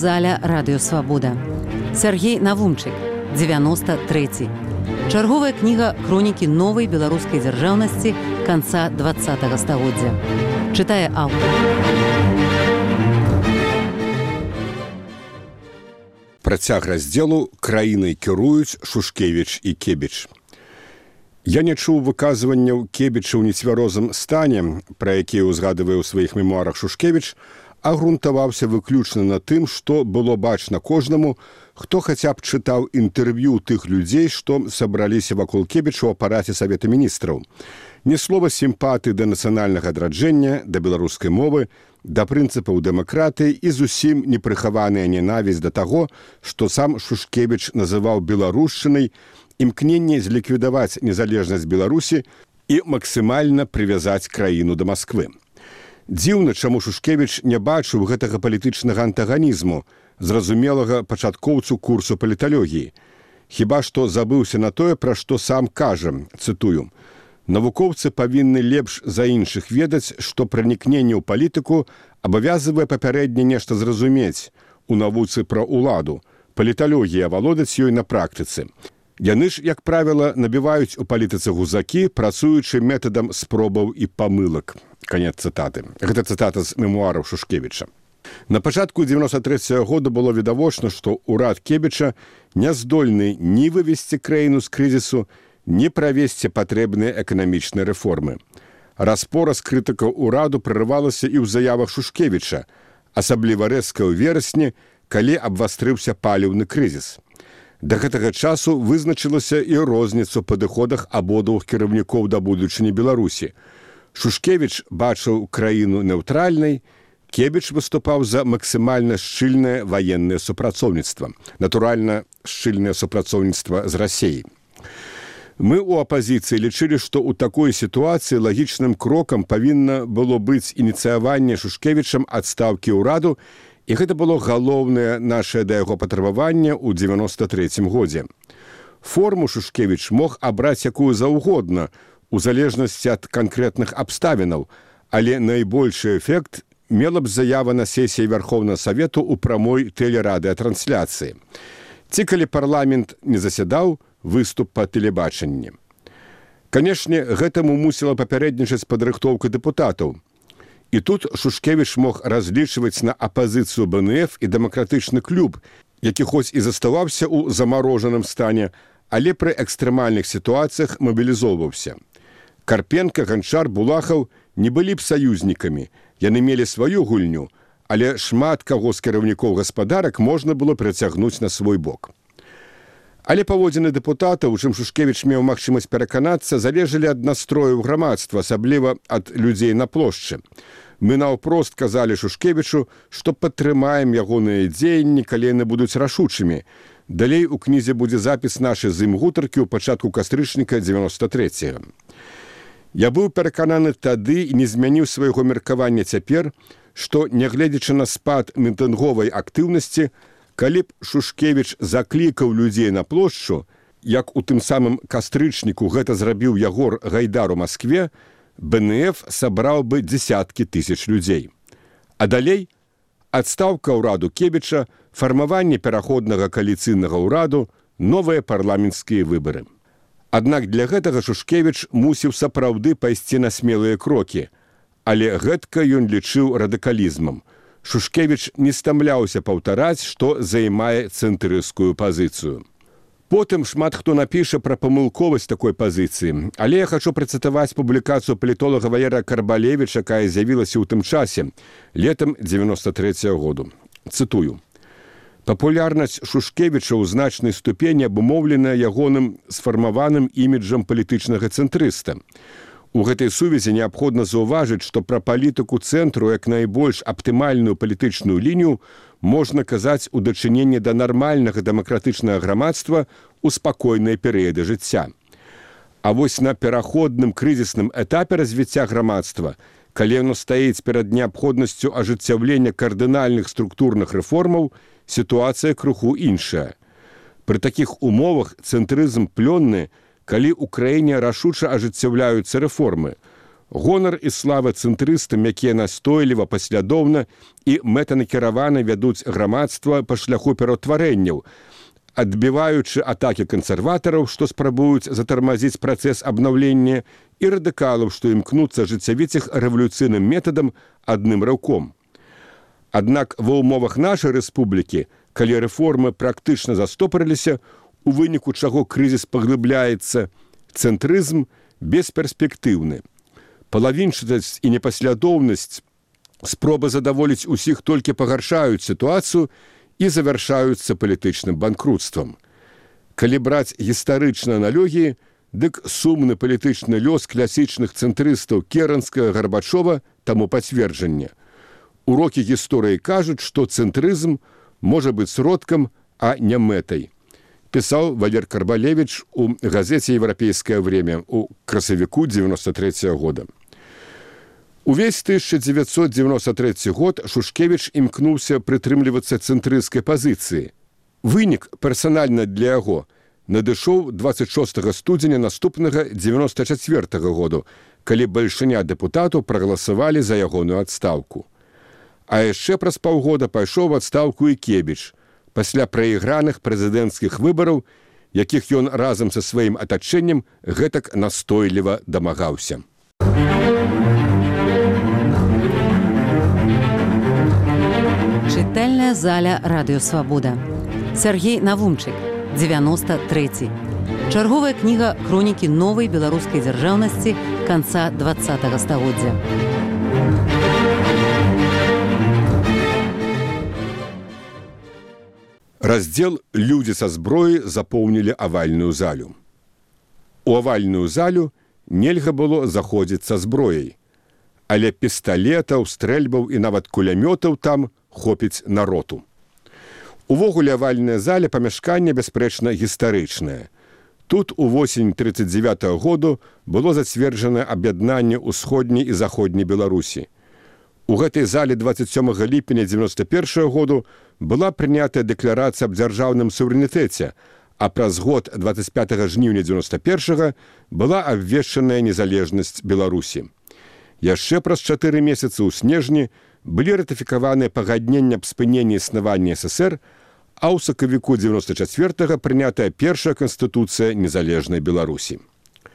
аўдыёзаля «Радыё-Свабода». Сергей Навумчык, 93. Чарговая кніга хронікі новай беларускай дзяржаўнасці канца 20-го стагоддзя. Чытае аўтар. Працяг раздзелу «Краінай кіруюць Шушкевіч і Кебіч». Я не чуў выказванняў Кебіча ў нецвярозым стане, пра якія ўзгадвае ў сваіх мемуарах Шушкевіч, а грунтаваўся выключна на тым, што было бачна кожнаму, хто хаця б чытаў інтэрв'ю тых людзей, што сабраліся вакол Кебіча ў апараце Савета Міністраў. Ні слова сімпатыі да нацыянальнага адраджэння, да беларускай мовы, да прынцыпаў дэмакратыі і зусім непрыхаваная ненавісць да таго, што сам Шушкевіч называў беларушчынай, імкненне зліквідаваць незалежнасць Беларусі і максімальна прывязаць краіну да Масквы. Дзіўна, чаму Шушкевіч не бачыў гэтага палітычнага антаганізму, зразумелага пачаткоўцу курсу паліталогіі. Хіба што забыўся на тое, пра што сам кажа, цытую, «Навукоўцы павінны лепш за іншых ведаць, што пранікненне ў палітыку абавязывае папярэдне нешта зразумець у навуцы пра ўладу, паліталогія валодаць ёй на практыцы. Яны ж, як правіла, набіваюць у палітыцы гузакі, працуючы метадам спробаў і памылак». Канец цытаты. Гэта цытата з мемуараў Шушкевіча. На пачатку 93-го года было відавочна, што ўрад Кебіча не здольны ні вывесці краіну з крызісу, ні правесці патрэбныя эканамічныя рэформы. Распора з крытыкаў ураду прарывалася і ў заявах Шушкевіча, асабліва рэзка ў верасні, калі абвастрыўся паліўны крызіс. Да гэтага часу вызначылася і розніца ў падыходах абодвух кіраўнікоў да будучыні Беларусі. Шушкевіч бачыў краіну неўтральнай, Кебіч выступаў за максімальна шчыльнае ваеннае супрацоўніцтва. Натуральна, шчыльнае супрацоўніцтва з Расіяй. Мы ў апазіцыі лічылі, што ў такой сітуацыі лагічным крокам павінна было быць ініцыяванне Шушкевічам адстаўкі ўраду, і гэта было галоўнае нашае да яго патрабаванне ў 93-м годзе. Форму Шушкевіч мог абраць якую заўгодна, у залежнасці ад канкрэтных абставінаў, але найбольшы эфект мела б заява на сесіі Вярхоўнага Савету ў прамой тэлерадыатрансляцыі. Ці калі парламент не засядаў, выступ па тэлебачанні. Канешне, гэтаму мусіла папярэднічаць падрыхтоўка дэпутатаў. І тут Шушкевіч мог разлічваць на апазіцыю БНФ і дэмакратычны клуб, які хоць і заставаўся ў замарожаным стане, але пры экстрэмальных сітуацыях мабілізоўваўся. Карпенка, Ганчар, Булахаў не былі б саюзнікамі, яны мелі сваю гульню, але шмат каго з кіраўнікоў гаспадарак можна было прыцягнуць на свой бок. Але паводзіны дэпутатаў, у чым Шушкевіч меў магчымасць пераканацца, залежалі ад настрою грамадства, асабліва ад людзей на плошчы. Мы наўпрост казалі Шушкевічу, што падтрымаем ягоныя дзеянні, калі яны будуць рашучымі. Далей у кнізе будзе запіс нашай з ім гутаркі ў пачатку кастрычніка 93-го. Я быў перакананы тады і не змяніў свайго меркавання цяпер, што, нягледзячы на спад мітынговай актыўнасці, калі б Шушкевіч заклікаў людзей на плошчу, як у тым самым кастрычніку гэта зрабіў Ягор Гайдар у Маскве, БНФ сабраў бы дзесяткі тысяч людзей. А далей адстаўка ўраду Кебіча, фармаванне пераходнага кааліцыйнага ўраду, новыя парламенцкія выбары. Аднак для гэтага Шушкевіч мусіў сапраўды пайсці на смелыя крокі, але гэтка ён лічыў радыкалізмам. Шушкевіч не стамляўся паўтараць, што займае цэнтрысцкую пазіцыю. Потым шмат хто напіша пра памылковасць такой пазіцыі, але я хачу працытаваць публікацыю палітолага Валера Карбалевіча, якая з'явілася ў тым часе, летам 93-го году. Цытую. «Папулярнасць Шушкевіча ў значнай ступені абумоўлена ягоным сфармаваным іміджам палітычнага цэнтрыста. У гэтай сувязі неабходна заўважыць, што пра палітыку цэнтру як найбольш аптымальную палітычную лінію можна казаць у дачыненні да нармальнага дэмакратычнага грамадства ў спакойныя перыяды жыцця. А вось на пераходным крызісным этапе развіцця грамадства, калі яно стаіць перад неабходнасцю ажыццяўлення кардынальных структурных рэформаў, сітуацыя крыху іншая. Пры такіх умовах цэнтрызм плённы, калі ў краіне рашуча ажыццяўляюцца рэформы. Гонар і слава цэнтрыстам, якія настойліва, паслядоўна і мэтанакіравана вядуць грамадства па шляху пераўтварэнняў, адбіваючы атакі кансерватараў, што спрабуюць затармазіць працэс абнаўлення, і радыкалаў, што імкнуцца ажыццявіць іх рэвалюцыйным метадам адным рыўком. Аднак ва ўмовах нашай рэспублікі, калі рэформы практычна застопарыліся, у выніку чаго крызіс паглыбляецца, цэнтрызм бесперспектыўны. Палавінчатасць і непаслядоўнасць, спроба задаволіць усіх толькі пагаршаюць сітуацыю і завяршаюцца палітычным банкрутствам. Калі браць гістарычныя аналогіі, дык сумны палітычны лёс класічных цэнтрыстаў Керенскага, Гарбачова таму пацверджанне. Урокі гісторыі кажуць, што цэнтрызм можа быць сродкам, а не мэтай. Пісаў Валер Карбалевіч у газеце «Европейское время» у красавіку 93 года. Увесь 1993 год Шушкевіч імкнуўся прытрымлівацца цэнтрысцкай пазіцыі. Вынік персанальна для яго надышоў 26 студзеня наступнага 94 году, калі бальшыня дэпутатаў прагаласавалі за ягоную адстаўку. А яшчэ праз паўгода пайшоў у адстаўку і Кебіч, пасля прайграных прэзідэнцкіх выбараў, якіх ён разам са сваім атачэннем гэтак настойліва дамагаўся. Чытальная заля Радыё Свабода. Сергей Навумчык, 93. Чарговая кніга хронікі новай беларускай дзяржаўнасці канца 20-го стагоддзя. Раздзел «Людзі са зброі» запоўнілі авальную залю. У авальную залю нельга было заходзіць са зброяй, але пісталетаў, стрэльбаў і нават кулямётаў там хопіць народу. Увогуле авальная заля памяшканне бясспрэчна гістарычнае. Тут увосень 1939 году было зацверджана аб'яднанне ўсходняй і заходняй Беларусі. У гэтай зале 27 ліпеня 1991 году была прынятая дэкларацыя аб дзяржаўным суверэнітэце, а праз год 25 жніўня 1991 была абвешчаная незалежнасць Беларусі. Яшчэ праз 4 месяцы ў снежні былі ратыфікаваныя пагаднення аб спыненні існавання ССР, а ў сакавіку 1994 прынятая першая канстытуцыя незалежнай Беларусі.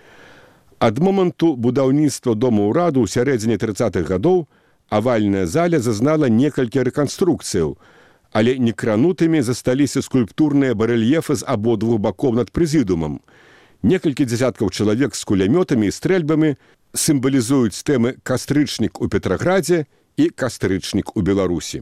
Ад моманту будаўніцтва дома ўраду ў сярэдзіне 30-х гадоў авальная заля зазнала некалькі рэканструкцыяў, але некранутымі засталіся скульптурныя барэльефы з абодвух бакоў над прэзідыумам. Некалькі дзясяткаў чалавек з кулямётамі і стрэльбамі сімвалізуюць тэмы «Кастрычнік у Петраградзе» і «Кастрычнік у Беларусі».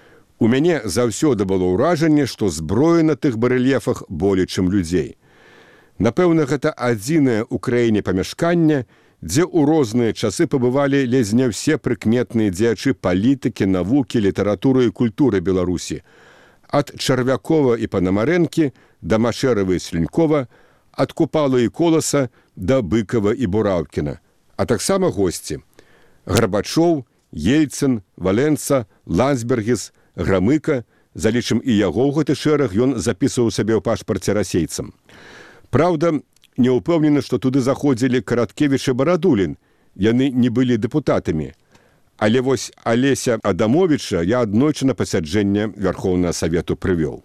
У мяне заўсёды было ўражанне, што зброі на тых барэльефах болей, чым людзей. Напэўна, гэта адзінае ў краіне памяшканне, дзе ў розныя часы пабывалі ледзь не ўсе прыкметныя дзеячы палітыкі, навукі, літаратуры і культуры Беларусі. Ад Чарвякова і Панамарэнкі да Машэрава і Слюнькова, ад Купала і Коласа да Быкава і Бураўкіна. А таксама госці. Гарбачоў, Ельцын, Валенца, Ландсбергіс, Грамыка, залічым і яго ў гэты шэраг ён запісваў сабе ў пашпарце расейцам. Праўда, не ўпэўнены, што туды заходзілі Караткевіч і Барадулін, яны не былі дэпутатамі. Але вось Алеся Адамовіча я аднойчы на пасяджэнне Вярхоўнага Савету прывёў.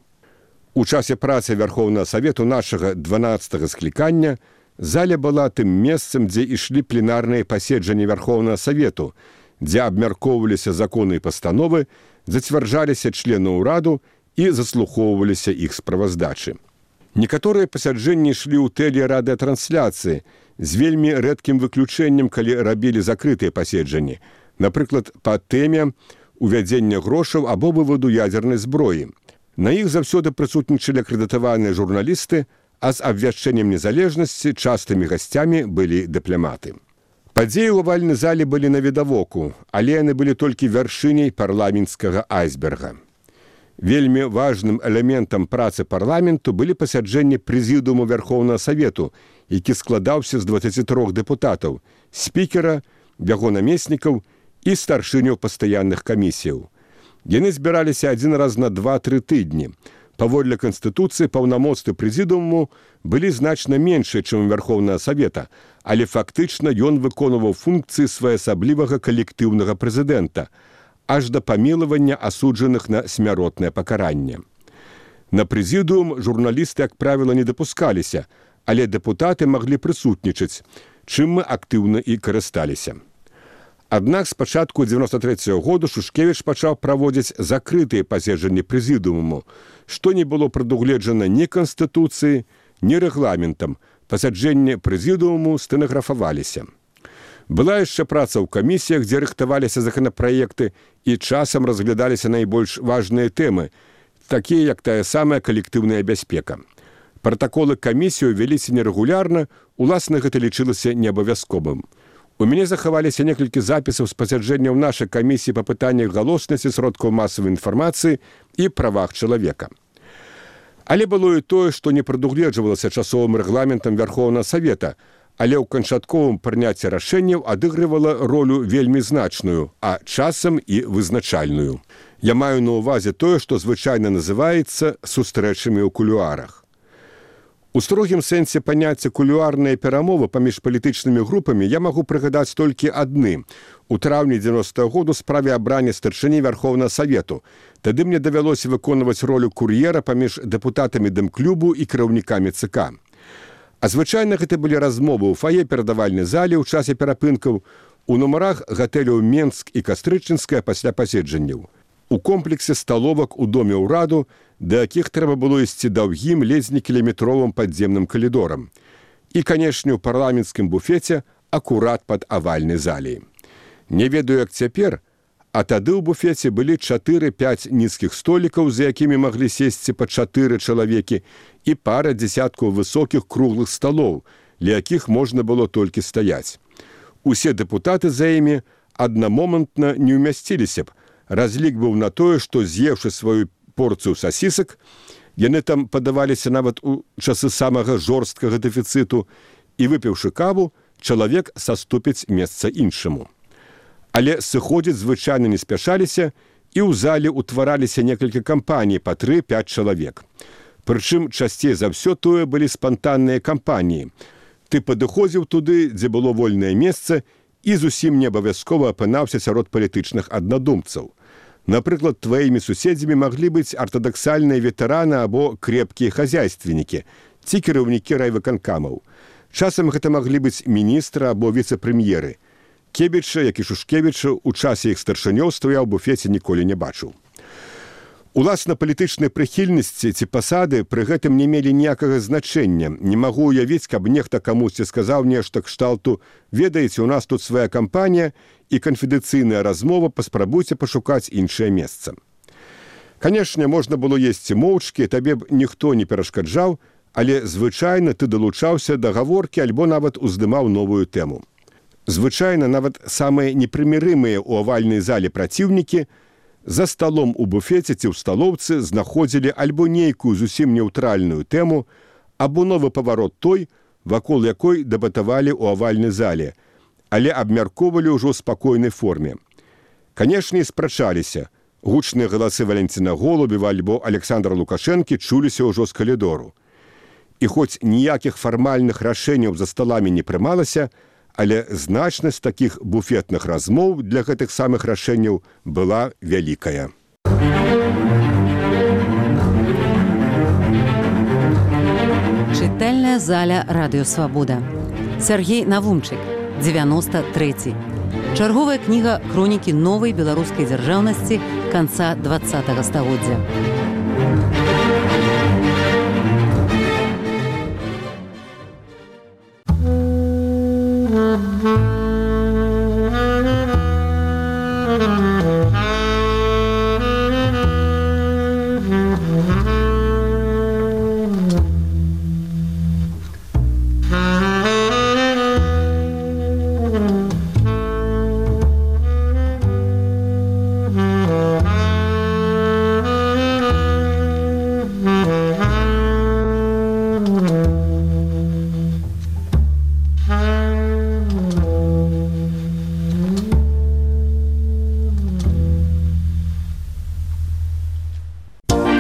У часе працы Вярхоўнага Савету нашага 12-го склікання заля была тым месцам, дзе ішлі пленарныя паседжанні Вярхоўнага Савету, дзе абмяркоўваліся законы і пастановы, зацвярджаліся члены ўраду і заслухоўваліся іх справаздачы. Некаторыя пасяджэнні ішлі ў тэлерадыатрансляцыі з вельмі рэдкім выключэннем, калі рабілі закрытыя паседжанні, напрыклад, па тэме увядзення грошаў або вываду ядзернай зброі. На іх заўсёды прысутнічалі акрэдытаваныя журналісты, а з абвяшчэннем незалежнасці частымі гасцямі былі дыпламаты. Падзеі ў авальнай зале былі навідавоку, але яны былі толькі вяршыняй парламенцкага айсберга. Вельмі важным элементам працы парламенту былі пасяджэнні прэзідыуму Вярхоўнага Савету, які складаўся з 23 дэпутатаў, спікера, яго намеснікаў і старшыняў пастаянных камісіяў. Яны збіраліся адзін раз на 2-3 тыдні. Паводле Канстытуцыі паўнамоцтвы прэзідыуму былі значна меншыя, чым у Вярхоўнага Савета, але фактычна ён выконваў функцыі своеасаблівага калектыўнага прэзідэнта, аж да памілавання асуджаных на смяротнае пакаранне. На прэзідыум журналісты, як правіла, не дапускаліся, але дэпутаты маглі прысутнічаць, чым мы актыўна і карысталіся. Аднак з пачатку 93-го году Шушкевіч пачаў праводзіць закрытыя паседжанні прэзідыуму, што не было прадугледжана ні Канстытуцыі, ні рэгламентам. Пасяджэнні прэзідыуму стэнаграфаваліся. Была яшчэ праца ў камісіях, дзе рыхтаваліся законапраекты і часам разглядаліся найбольш важныя тэмы, такія як тая самая калектыўная бяспека. Пратаколы камісію вяліся нерэгулярна, уласна гэта лічылася неабавязковым. У мяне захаваліся некалькі запісаў з пасяджэнняў нашай камісіі па пытаннях галоснасці сродкаў масавай інфармацыі і правах чалавека. Але было і тое, што не прадугледжвалася часовым рэгламентам Вярхоўнага Савета, але ў канчатковым прыняцці рашэнняў адыгрывала ролю вельмі значную, а часам і вызначальную. Я маю на ўвазе тое, што звычайна называецца сустрэчамі ў кулуарах. У строгім сэнсе паняцця кулуарныя перамовы паміж палітычнымі групамі я магу прыгадаць толькі адны. У траўні 90-го году справе абрання старшыні Вярхоўнага Савету. Тады мне давялося выконваць ролю кур'ера паміж дэпутатамі дэмклубу і кіраўнікамі ЦК. А звычайна гэта былі размовы ў фае перадавальнай залі ў часе перапынкаў, у нумарах гатэляў Менск і Кастрычынская пасля паседжанняў. У комплексе сталовак у доме ўраду, да якіх трэба было ісці даўгім, ледзь не кіламетровым падземным калідорам. І, канешне, у парламенцкім буфеце акурат пад авальнай залей. Не ведаю, як цяпер, а тады ў буфеце былі 4-5 нізкіх столікаў, за якімі маглі сесці па 4 чалавекі, і пара дзесяткаў высокіх круглых сталоў, ля якіх можна было толькі стаяць. Усе дэпутаты за імі аднамомантна не ўмясціліся б. Разлік быў на тое, што, з'еўшы сваю порцыю сасісак, яны там падаваліся нават у часы самага жорсткага дэфіцыту, і, выпіўшы каву, чалавек саступіць месца іншаму. Але сыходзіць звычайна не спяшаліся, і ў зале ўтвараліся некалькі кампаній па 3-5 чалавек. Прычым, часцей за ўсё тое былі спантанныя кампаніі. Ты падыходзіў туды, дзе было вольнае месца, і зусім не абавязкова апынаўся сярод палітычных аднадумцаў. Напрыклад, тваімі суседзямі маглі быць артадаксальныя ветэраны або крепкія хазяйственнікі, ці кіраўнікі райвыканкамаў. Часам гэта маглі быць міністры або віцэ-прэм'еры. Кебіча, як і Шушкевіча, у часе іх старшынёўства я ў буфеце ніколі не бачыў. Уласна, палітычныя прыхільнасці ці пасады пры гэтым не мелі ніякага значэння. Не магу уявіць, каб нехта камусьці сказаў нешта кшталту: «Ведаеце, у нас тут свая кампанія і канфідэнцыйная размова, паспрабуйце пашукаць іншае месца». Канешне, можна было есці моўчкі, табе б ніхто не перашкаджаў, але звычайна ты далучаўся да гаворкі альбо нават уздымаў новую тэму. Звычайна нават самыя непрымірымыя ў авальнай зале праціўнікі за сталом у буфеце ці ў сталоўцы знаходзілі альбо нейкую зусім неўтральную тэму, або новы паварот той, вакол якой дэбатавалі ў авальнай зале, але абмяркоўвалі ўжо ў спакойнай форме. Канешне, і спрачаліся. Гучныя галасы Валентина Голубева альбо Александра Лукашэнкі чуліся ўжо з калідору. І хоць ніякіх фармальных рашэнняў за сталамі не прымалася, але значнасць такіх буфетных размоў для гэтых самых рашэнняў была вялікая. Чытальная заля Радыё Свабода. Сергей Навумчык, 93. Чарговая кніга хронікі новай беларускай дзяржаўнасці канца 20-го стагоддзя.